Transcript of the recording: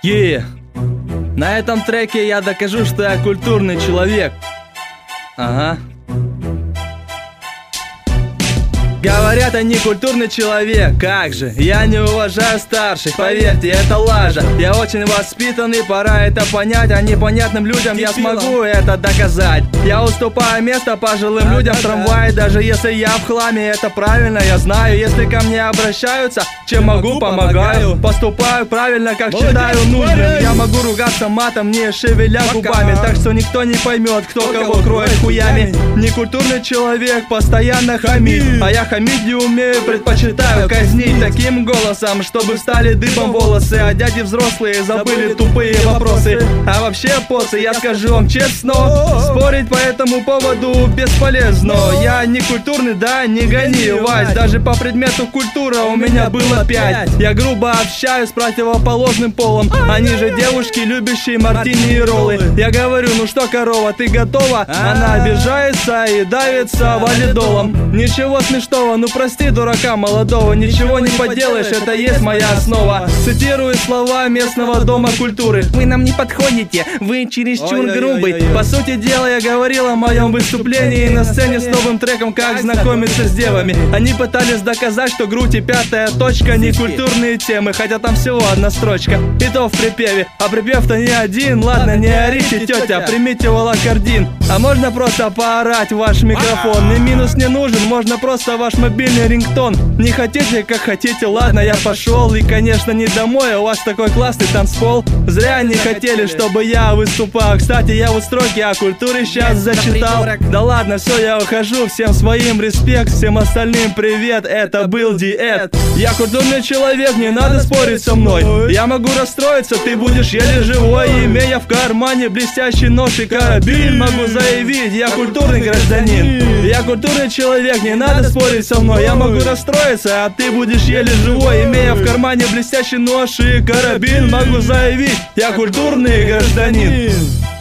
На этом треке я докажу, что я культурный человек. Ага. Говорят, я не культурный человек, как же? Я не уважаю старших, поверьте, это лажа. Я очень воспитанный, пора это понять. А непонятным людям я смогу это доказать. Я уступаю место пожилым людям в трамвае. Даже если я в хламе, это правильно, я знаю. Если ко мне обращаются, чем могу, помогаю. Поступаю правильно, как считаю нужным. Я могу ругаться матом, не шевеля губами. Так что никто не поймет, кто кого кроет хуями. Некультурный человек постоянно хамит, а я хамить не умею, предпочитаю казнить таким голосом, чтобы встали дыбом волосы, а дяди взрослые забыли тупые вопросы. А вообще, поцы, я скажу вам честно, спорить по этому поводу бесполезно. Я не культурный, да, не гони, Вась. Даже по предмету культура у меня было 5. Я грубо общаюсь с противоположным полом. Они же девушки, любящие мартини и роллы. Я говорю, ну что, корова, ты готова? Она обижается и давится валидолом. Ничего смешного, ну прости дурака молодого, ничего не поделаешь, это есть моя основа. Цитирую слова местного дома культуры: вы нам не подходите, вы чересчур грубый. По сути дела, я говорил о моем выступлении на сцене с новым треком «Как знакомиться с девами». Они пытались доказать, что грудь и пятая точка не культурные темы, хотя там всего одна строчка, и то в припеве. А припев-то не один, ладно, не орите, тетя, примите волокордин. А можно просто поорать в ваш микрофон? И минус не нужен, можно просто ваш мобильный рингтон. Не хотите, как хотите, ладно, я пошел. И, конечно, не домой, а у вас такой классный танцпол. Зря не хотели, чтобы я выступал. Кстати, я вот строки о культуре сейчас зачитал. Да ладно, все, я ухожу. Всем своим респект, всем остальным привет. Это был Диэт. Я культурный человек, не надо спорить со мной. Я могу расстроиться, ты будешь еле живой. Имея в кармане блестящий нож и карабин, могу заявить, я культурный гражданин. Я культурный человек, не надо спорить со мной. Я могу расстроиться, а ты будешь еле живой. Имея в кармане блестящий нож и карабин, могу заявить, я культурный гражданин.